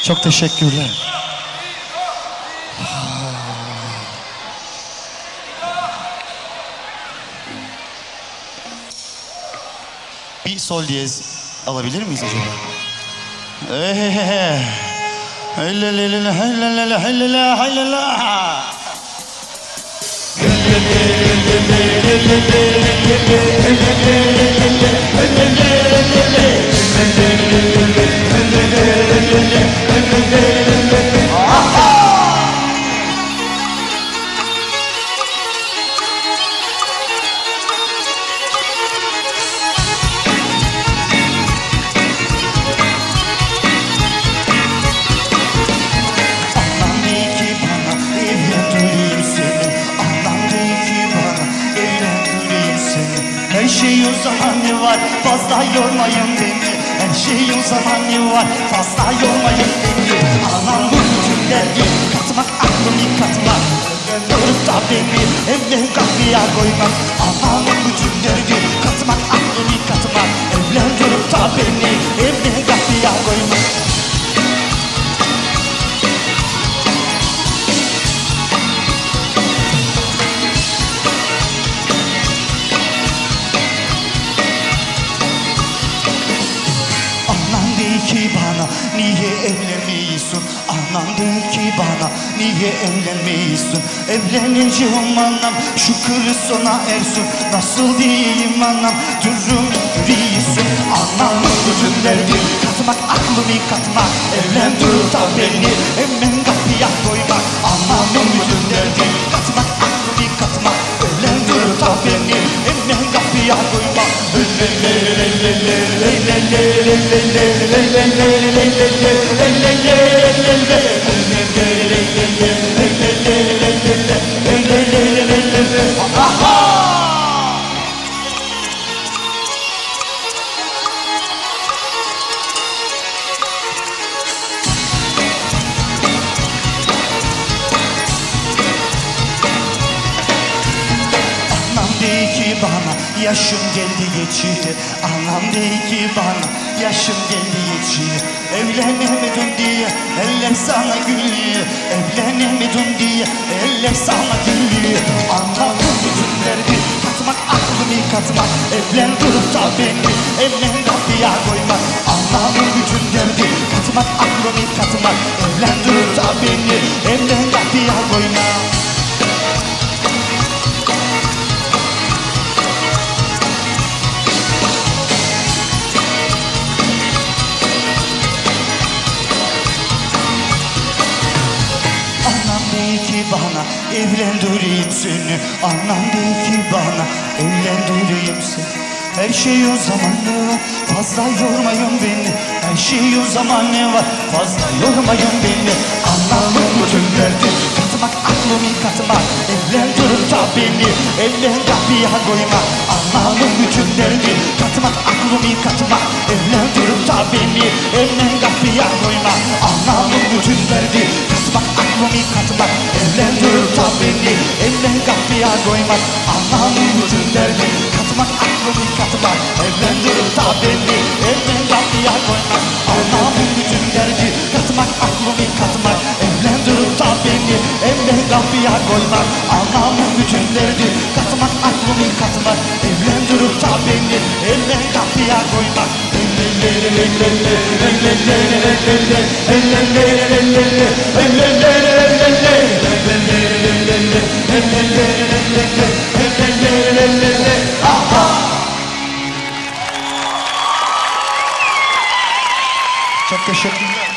Çok teşekkürler. Bir sol diyez alabilir miyiz acaba? Her şeyin zamanı var, fazla yormayın beni. Her şeyin zamanı var, fazla yormayın beni. Anam bu bütün derdi, katmak aklımı katmak. Durup da beni evlen kapıya koymak. Anamın bütün derdi, katmak aklımı katmak. Evlen durup da beni evlen kapıya koymak. Ki bana niye evlenmiyorsun? Anam de ki bana niye evlenmiyorsun? Evleneceğim anam, şükür sona ersin. Nasıl diyeyim anam, durum görüyorsun. Anamın bütün derdi, katmak aklımı katmak. Evlen dur da beni hemen kapıya koymak. Anamın bütün derdi, katmak aklımı katmak. Evlen dur da beni hemen kapıya koymak. Bana yaşım geldi geçiyor. Anam dey ki bana yaşım geldi geçiyor. Evlenemedin diye eller sana gülüyor. Evlenemedin diye eller sana gülüyor. Anamın bütün derdi, katmak aklımı katmak. Evlen durup da beni evlen kapıya koymak. Anamın bütün derdi, katmak aklımı katmak. Evlen durup da beni evlen kapıya koymak. Bana evlendireyim seni. Anam de ki bana evlendireyim seni. Her şey o zamanı var, fazla yormayın beni. Her şey o zamanı var, fazla yormayın beni. Anamın bütün derdi, katmak aklımı katmak. Evlendirip da beni evlen kapıya koyma. Anamın bütün derdi, katmak aklımı katmak. Evlendirip da beni evlen kapıya koyma. Anamın bütün derdi, katmak aklımı katmak. Evlendirip da beni evlen kapıya koymak. Anamın bütün derdi, katmak aklımı katmak. Evlendirip da beni evlen kapıya koymak. Anamın bütün derdi, katmak aklımı katmak. Evlendirip da beni evlen kapıya koymak. Anamın bütün derdi, katmak aklımı katmak. Evlendirip da beni evlen kapıya koymak. Çok teşekkürler.